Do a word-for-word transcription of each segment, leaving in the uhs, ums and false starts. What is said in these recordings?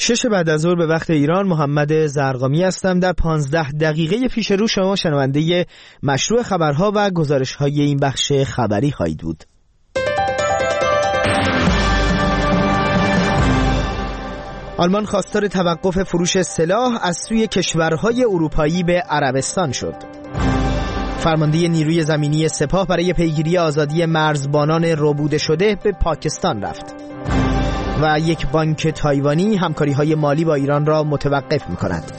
شش بعد از ظهر به وقت ایران، محمد زرقامی هستم. در پانزده دقیقه پیش رو شما شنونده مشروع خبرها و گزارش‌های این بخش خبری خواهید بود. آلمان خواستار توقف فروش سلاح از سوی کشورهای اروپایی به عربستان شد. فرمانده نیروی زمینی سپاه برای پیگیری آزادی مرزبانان ربوده شده به پاکستان رفت. و یک بانک تایوانی همکاری‌های مالی با ایران را متوقف می‌کند.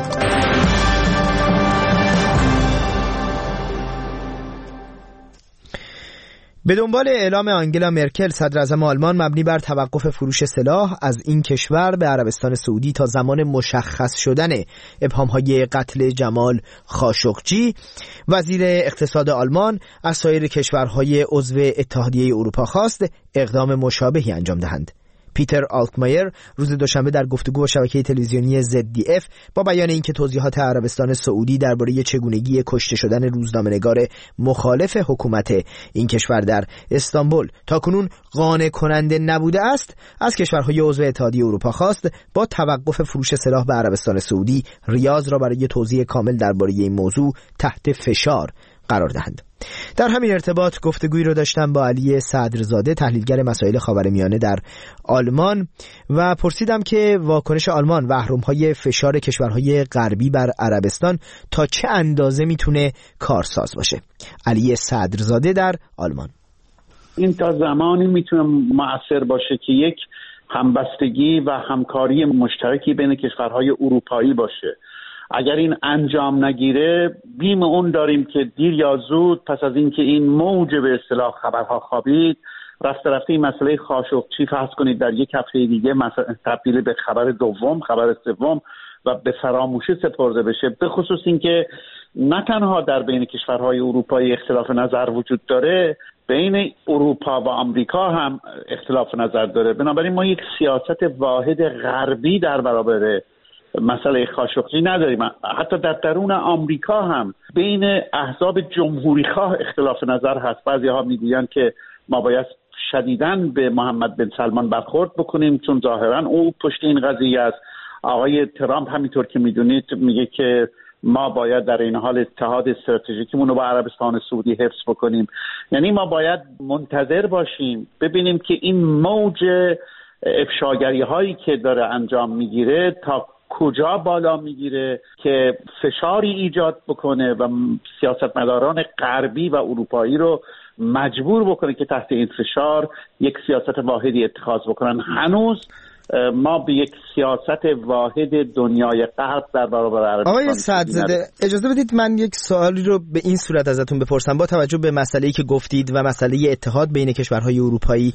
به دنبال اعلام آنگلا مرکل صدراعظم آلمان مبنی بر توقف فروش سلاح از این کشور به عربستان سعودی تا زمان مشخص شدن ابهام‌های قتل جمال خاشقجی، وزیر اقتصاد آلمان از سایر کشورهای عضو اتحادیه اروپا خواست اقدام مشابهی انجام دهند. پیتر آلتمایر روز دوشنبه در گفتگو با شبکه تلویزیونی زد دی اف با بیان اینکه توضیحات عربستان سعودی درباره چگونگی کشته شدن روزنامه‌نگار مخالف حکومت این کشور در استانبول تاکنون قانع کننده نبوده است، از کشورهای عضو اتحادیه اروپا خواست با توقف فروش سلاح به عربستان سعودی ریاض را برای توضیح کامل درباره این موضوع تحت فشار قرار دهند. در همین ارتباط گفتگویی رو داشتم با علی صدرزاده، تحلیلگر مسائل خاورمیانه در آلمان، و پرسیدم که واکنش آلمان و اهرم‌های فشار کشورهای غربی بر عربستان تا چه اندازه میتونه کارساز باشه. علی صدرزاده در آلمان: این تا زمانی میتونه مؤثر باشه که یک همبستگی و همکاری مشترکی بین کشورهای اروپایی باشه. اگر این انجام نگیره، بیم اون داریم که دیر یا زود پس از اینکه این موج به اصطلاح خبرها خوابید، رفته رفته این مسئله خاشقچی فرض کنید در یک هفته دیگه تبدیل به خبر دوم، خبر سوم و به فراموشی سپرده بشه. به خصوص اینکه نه تنها در بین کشورهای اروپایی اختلاف نظر وجود داره، بین اروپا و آمریکا هم اختلاف نظر داره. بنابراین ما یک سیاست واحد غربی در برابر مسئله خاشقچی نداریم. حتی در درون آمریکا هم بین احزاب جمهوری‌خواه اختلاف نظر هست. بعضی‌ها میگویند که ما باید شدیداً به محمد بن سلمان برخورد بکنیم چون ظاهراً او پشت این قضیه است. آقای ترامپ همینطور که میدونید میگه که ما باید در این حال اتحاد استراتژیکیمون رو با عربستان سعودی حفظ بکنیم. یعنی ما باید منتظر باشیم ببینیم که این موج افشاگری هایی که داره انجام میگیره تا کجا بالا میگیره که فشاری ایجاد بکنه و سیاستمداران غربی و اروپایی رو مجبور بکنه که تحت این فشار یک سیاست واحدی اتخاذ بکنن. هنوز ما به یک سیاست واحد دنیای غرب در برابر عربستان. آقای صدرزاده، اجازه بدید من یک سوالی رو به این صورت ازتون بپرسم. با توجه به مسئله‌ای که گفتید و مسئله اتحاد بین کشورهای اروپایی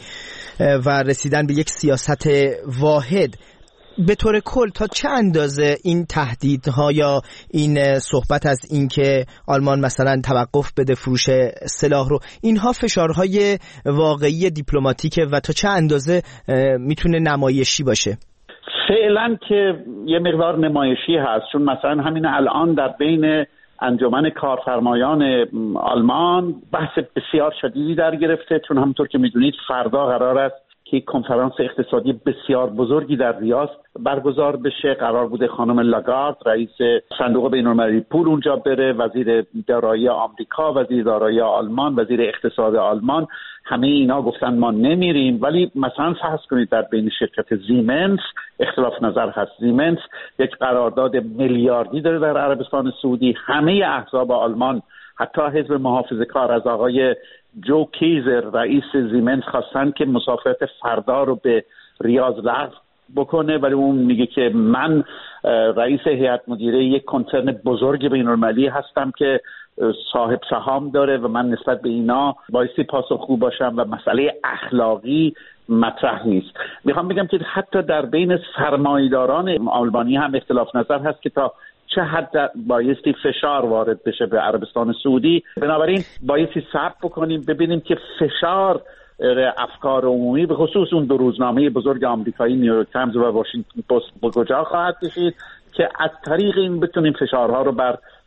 و رسیدن به یک سیاست واحد، به طور کل تا چه اندازه این تهدیدها یا این صحبت از این که آلمان مثلا توقف بده فروش سلاح رو، اینها فشارهای واقعی دیپلماتیکه و تا چه اندازه میتونه نمایشی باشه؟ فعلا که یه مقدار نمایشی هست، چون مثلا همین الان در بین انجمن کارفرمایان آلمان بحث بسیار شدیدی در گرفته، چون همونطور که میدونید فردا قرار است که کنفرانس اقتصادی بسیار بزرگی در ریاض برگزار بشه. قرار بوده خانم لاگارد رئیس صندوق بین‌المللی پول اونجا بره، وزیر دارایی آمریکا، وزیر دارایی آلمان، وزیر اقتصاد آلمان، همه اینا گفتن ما نمیریم. ولی مثلا فرض کنید در بین شرکت زیمنس اختلاف نظر هست. زیمنس یک قرارداد میلیاردی داره در عربستان سعودی. همه احزاب آلمان، حتی حزب محافظه‌کار از آقای جو کیزر رئیس زیمنس خواستن که مسافرت فردا رو به ریاض لغو بکنه، ولی اون میگه که من رئیس هیئت مدیره یک کنسرن بزرگ بین‌المللی هستم که صاحب سهام داره و من نسبت به اینا بایستی پاسخگو باشم و مسئله اخلاقی مطرح نیست. میخوام بگم که حتی در بین سرمایه‌داران آلمانی هم اختلاف نظر هست که تا چه حد بایستی فشار وارد بشه به عربستان سعودی. بنابراین بایستی صبر بکنیم ببینیم که فشار افکار عمومی به خصوص اون دو روزنامه بزرگ آمریکایی نیویورک تایمز و واشنگتن پست به کجا خواهد کشید که از طریق این بتونیم فشارها رو بر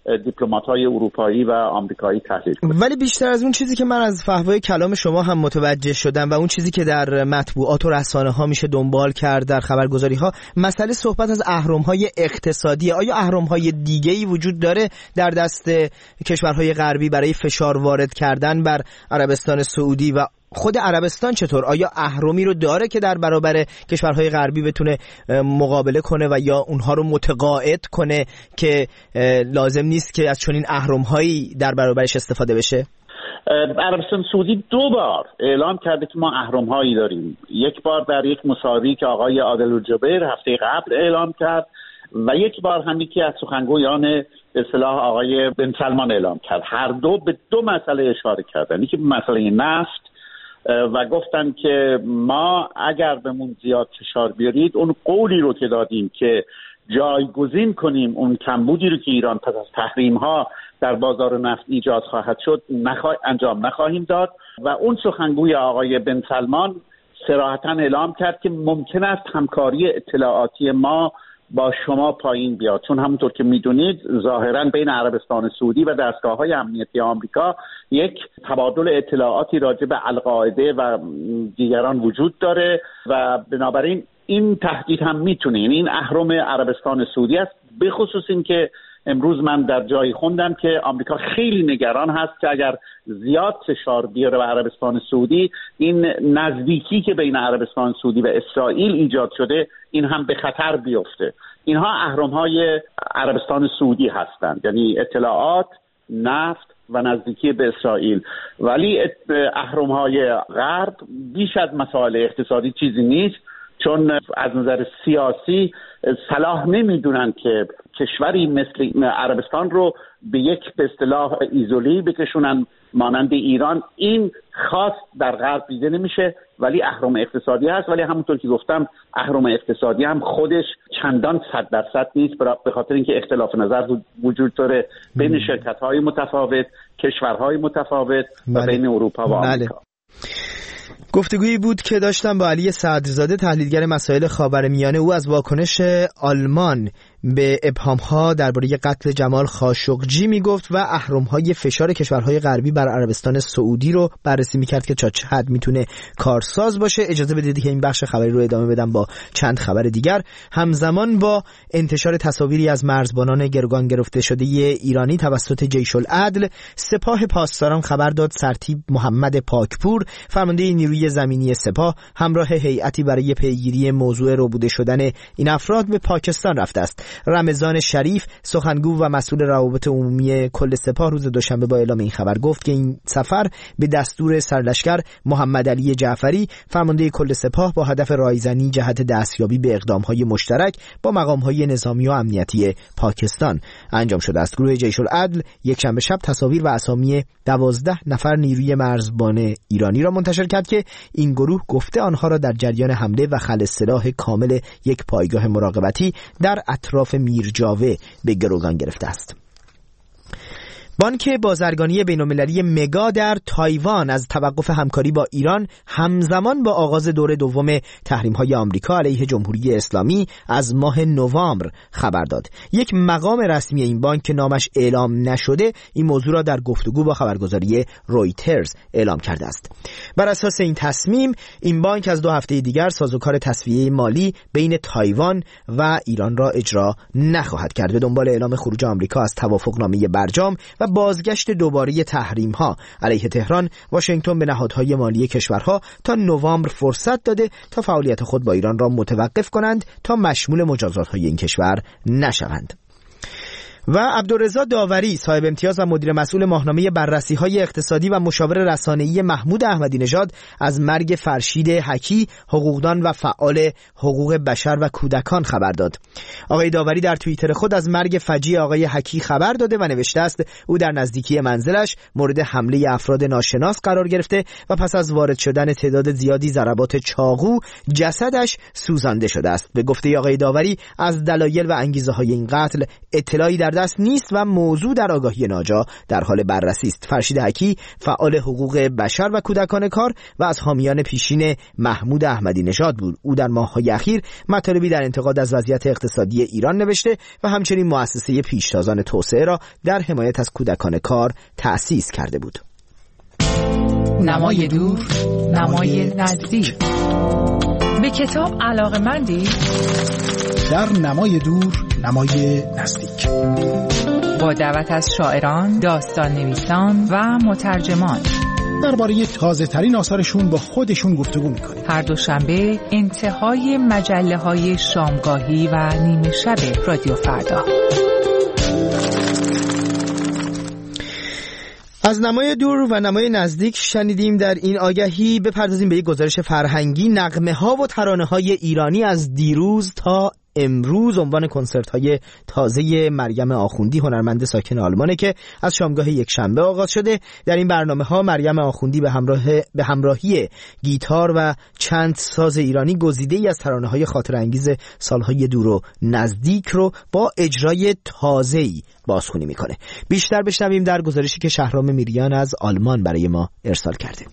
دیپلمات‌های اروپایی و آمریکایی تحلیل کنیم. ولی بیشتر از اون چیزی که من از فحوای کلام شما هم متوجه شدم و اون چیزی که در مطبوعات و رسانه‌ها میشه دنبال کرد، در خبرگزاری‌ها، مسئله صحبت از اهرم‌های اقتصادی. آیا اهرم‌های دیگه‌ای وجود داره در دست کشورهای غربی برای فشار وارد کردن بر عربستان سعودی و خود عربستان چطور؟ آیا اهرمی رو داره که در برابر کشورهای غربی بتونه مقابله کنه و یا اونها رو متقاعد کنه که لازم نیست که از چنین اهرم‌هایی در برابرش استفاده بشه؟ عربستان سعودی دو بار اعلام کرده که ما اهرم‌هایی داریم. یک بار در یک مصاحبه‌ای که آقای عادل الجبیر هفته قبل اعلام کرد و یک بار هم یکی از سخنگویان به اصطلاح آقای بن سلمان اعلام کرد. هر دو به دو مسئله اشاره کردن. یکی به مسئله نفت و گفتن که ما اگر بهمون زیاد فشار بیارید اون قولی رو که دادیم که جایگزین کنیم اون کمبودی رو که ایران پس از تحریم ها در بازار نفت ایجاد خواهد شد نخوا... انجام نخواهیم داد. و اون سخنگوی آقای بن سلمان صراحتاً اعلام کرد که ممکن است همکاری اطلاعاتی ما با شما پایین بیاد، چون همونطور که میدونید ظاهراً بین عربستان سعودی و دستگاه‌های امنیتی آمریکا یک تبادل اطلاعاتی راجع به القاعده و دیگران وجود داره و بنابراین این تهدید هم میتونه، این اهرم عربستان سعودی است. به خصوص این که امروز من در جایی خوندم که آمریکا خیلی نگران هست که اگر زیاد فشار بیاره به عربستان سعودی، این نزدیکی که بین عربستان سعودی و اسرائیل ایجاد شده این هم به خطر بیفته. اینها اهرم‌های عربستان سعودی هستند، یعنی اطلاعات، نفت و نزدیکی به اسرائیل. ولی اهرم‌های غرب بیش از مسائل اقتصادی چیزی نیست، چون از نظر سیاسی صلاح نمیدونن که کشوری مثل عربستان رو به یک به اصطلاح ایزولی بکشونن مانند ایران. این خاص در غرب دیده نمیشه، ولی اهرم اقتصادی هست. ولی همونطور که گفتم اهرم اقتصادی هم خودش چندان صد درصد نیست، به خاطر اینکه اختلاف نظر وجود داره بین شرکت‌های متفاوت، کشورهای متفاوت و بین اروپا و آمریکا. گفتگویی بود که داشتم با علی صدرزاده، تحلیلگر مسائل خاورمیانه. او از واکنش آلمان به ابهام‌ها درباره قتل جمال خاشقجی میگفت و اهرم‌های فشار کشورهای غربی بر عربستان سعودی رو بررسی میکرد که تا چه حد میتونه کارساز باشه. اجازه بدید که این بخش خبری رو ادامه بدم با چند خبر دیگر. همزمان با انتشار تصاویری از مرزبانان گروگان گرفته شده ایرانی توسط جیش العدل، سپاه پاسداران خبر داد سرتیپ محمد پاکپور، فرمانده نیروی زمینی سپاه، همراه هیئتی برای پیگیری موضوع ربوده شدن این افراد به پاکستان رفته است. رمضان شریف، سخنگو و مسئول روابط عمومی کل سپاه، روز دوشنبه با اعلام این خبر گفت که این سفر به دستور سرلشکر محمد علی جعفری، فرمانده کل سپاه، با هدف رایزنی جهت دستیابی به اقدام‌های مشترک با مقام‌های نظامی و امنیتی پاکستان انجام شده است. گروه جیش العدل یک شنبه شب تصاویر و اسامی دوازده نفر نیروی مرزبان ایرانی را منتشر کرد که این گروه گفته آنها را در جریان حمله و خلع سلاح کامل یک پایگاه مراقبتی در اطراف میرجاوه به گروگان گرفته است. بانک بازرگانی بین‌المللی مگا در تایوان از توقف همکاری با ایران همزمان با آغاز دور دوم تحریم‌های آمریکا علیه جمهوری اسلامی از ماه نوامبر خبر داد. یک مقام رسمی این بانک که نامش اعلام نشده این موضوع را در گفتگو با خبرگزاری رویترز اعلام کرده است. بر اساس این تصمیم این بانک از دو هفته دیگر سازوکار تسویه مالی بین تایوان و ایران را اجرا نخواهد کرد. به دنبال اعلام خروج آمریکا از توافقنامه برجام و بازگشت دوباره تحریم‌ها علیه تهران، واشنگتن به نهادهای مالی کشورها تا نوامبر فرصت داده تا فعالیت خود با ایران را متوقف کنند تا مشمول مجازات‌های این کشور نشوند. و عبدالرضا داوری، صاحب امتیاز و مدیر مسئول ماهنامه بررسی‌های اقتصادی و مشاور رسانه‌ای محمود احمدی نژاد، از مرگ فرشید حکی، حقوقدان و فعال حقوق بشر و کودکان خبر داد. آقای داوری در توییتر خود از مرگ فجیع آقای حکی خبر داده و نوشته است او در نزدیکی منزلش مورد حمله افراد ناشناس قرار گرفته و پس از وارد شدن تعداد زیادی ضربات چاقو جسدش سوزانده شده است. به گفته آقای داوری از دلایل و انگیزه‌های این قتل اطلاعی در دست نیست و موضوع در آگاهی ناجا در حال بررسی است. فرشید حکی فعال حقوق بشر و کودکان کار و از حامیان پیشین محمود احمدی نژاد بود. او در ماه‌های اخیر مطالبی در انتقاد از وضعیت اقتصادی ایران نوشته و همچنین مؤسسه پیشتازان توسعه را در حمایت از کودکان کار تأسیس کرده بود. نمای دور، نمای نزدیک. به کتاب علاقه‌مندی؟ در نمای دور، نمای نزدیک. با دعوت از شاعران، داستان نویسان و مترجمان درباره تازه ترین آثارشون با خودشون گفتگو میکنیم. هر دوشنبه انتهای مجله های شامگاهی و نیمه شب رادیو فردا. از نمای دور و نمای نزدیک شنیدیم. در این آگهی بپردازیم به یک گزارش فرهنگی. نغمه ها و ترانه های ایرانی از دیروز تا امروز عنوان کنسرت های تازه مریم آخوندی، هنرمند ساکن آلمانه که از شامگاه یک شنبه آغاز شده. در این برنامه ها مریم آخوندی به همراه به همراهی گیتار و چند ساز ایرانی گزیده‌ای از ترانه های خاطر انگیز سالهای دور و نزدیک رو با اجرای تازه‌ای بازخوانی میکنه. بیشتر بشنویم در گزارشی که شهرام میریان از آلمان برای ما ارسال کرده.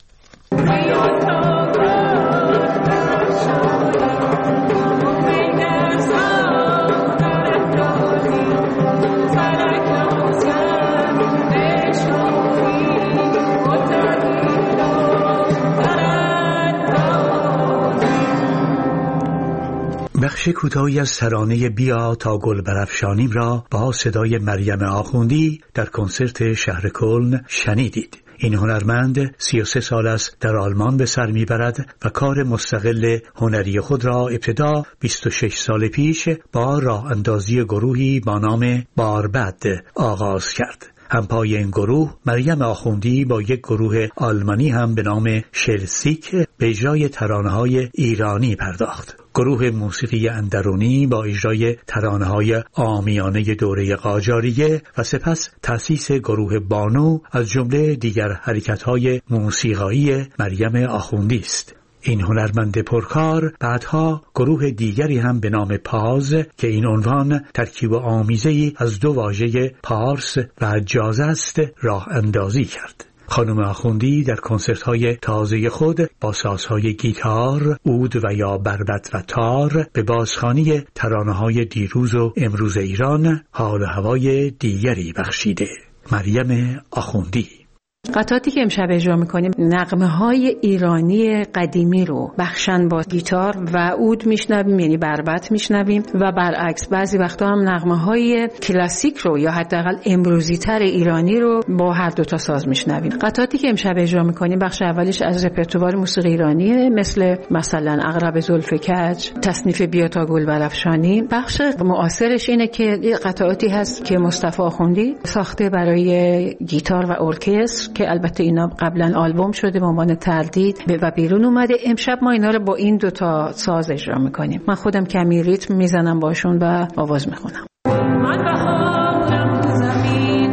بخش کوتاهی از ترانه بیا تا گل برافشانیم را با صدای مریم آخوندی در کنسرت شهر کلن شنیدید. این هنرمند سی و سه سال است در آلمان به سر میبرد و کار مستقل هنری خود را ابتدا بیست و شش سال پیش با راه اندازی گروهی با نام باربد آغاز کرد. همپای این گروه مریم آخوندی با یک گروه آلمانی هم به نام شلسیک به اجرای ترانه‌های ایرانی پرداخت. گروه موسیقی اندرونی با اجرای ترانه‌های عامیانه دوره قاجاریه و سپس تأسیس گروه بانو از جمله دیگر حرکت‌های موسیقایی مریم آخوندی است. این هنرمند پرکار بعدها گروه دیگری هم به نام پاز که این عنوان ترکیب آمیزه‌ای از دو واژه پارس و جاز است راه اندازی کرد. خانم آخوندی در کنسرت‌های تازه خود با سازهای گیتار، عود و یا بربط و تار به بازخوانی ترانه‌های دیروز و امروز ایران حال و هوای دیگری بخشیده. مریم آخوندی. قطعاتی که امشب اجرا میکنیم نغمه‌های ایرانی قدیمی رو بخشن با گیتار و عود میشنویم، یعنی بربط میشنویم و برعکس بعضی وقتا هم نغمه‌های کلاسیک رو یا حداقل امروزی تر ایرانی رو با هر دو تا ساز میشنویم. قطعاتی که امشب اجرا میکنیم بخش اولیش از رپرتوار موسیقی ایرانیه، مثل مثلا عقرب زلف کج، تصنیف بیا تا گل برافشانی. بخش معاصرش اینه که قطعاتی هست که مصطفی آخوندی ساخته برای گیتار و ارکستر که البته اینا قبلا آلبوم شده به عنوان تردید و بیرون اومده. امشب ما اینا رو با این دوتا ساز اجرا میکنیم. من خودم کمی ریتم میزنم باشون و آواز میخونم. من بهارم تو زمین،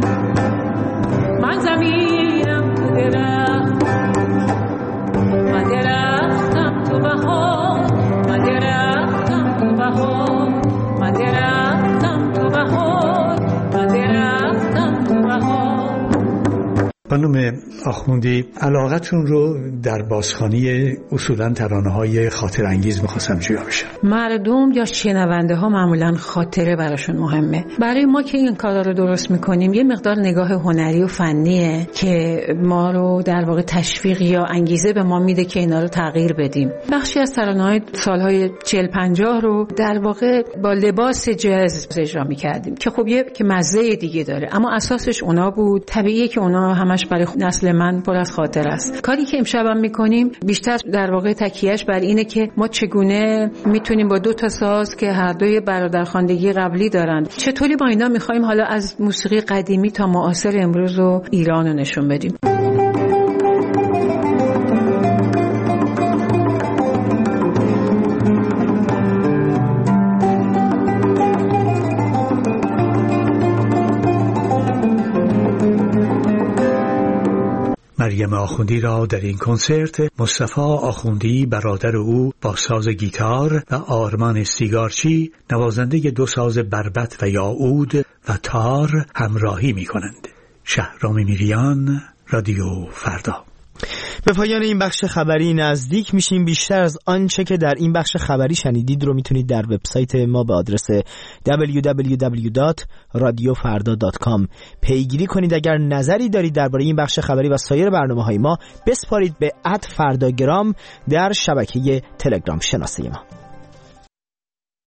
من زمینم تو درخت، من درختم تو بهار، من درختم تو بهار، من درختم تو بهار، من درختم تو بهار. خانم آخوندی، علاقتون رو در بازخوانی اصولاً ترانه‌های خاطر انگیز می‌خواستم جویا بشم. مردم یا شنونده ها معمولاً خاطره براشون مهمه. برای ما که این کارا رو درست می‌کنیم یه مقدار نگاه هنری و فنیه که ما رو در واقع تشویق یا انگیزه به ما میده که اینا رو تغییر بدیم. بخشی از ترانه‌های سال‌های چهل پنجاه رو در واقع با لباس جاز اجرا می‌کردیم که خب یه که مزه دیگه داره، اما اساسش اونا بود. طبیعیه که اونا همش برای نسل من پر از خاطر است. کاری که امشب هم میکنیم بیشتر در واقع تکیهش بر اینه که ما چگونه میتونیم با دو تا ساز که هر دوی برادرخواندگی قبلی دارن چطوری با اینا میخوایم حالا از موسیقی قدیمی تا معاصر امروز و ایران رو نشون بدیم. مریم مریم آخوندی را در این کنسرت مصطفی آخوندی برادر او با ساز گیتار و آرمان سیگارچی نوازنده دو ساز بربط و یاعود و تار همراهی می کنند. شهرام میریان، رادیو فردا. به پایان این بخش خبری نزدیک میشیم. بیشتر از آنچه که در این بخش خبری شنیدید رو میتونید در وبسایت ما به آدرس دبلیو دبلیو دبلیو دات رادیو فردا دات کام پیگیری کنید. اگر نظری دارید درباره این بخش خبری و سایر برنامه‌های ما، بسپارید به ات فرداگرام در شبکه تلگرام شناسه ما.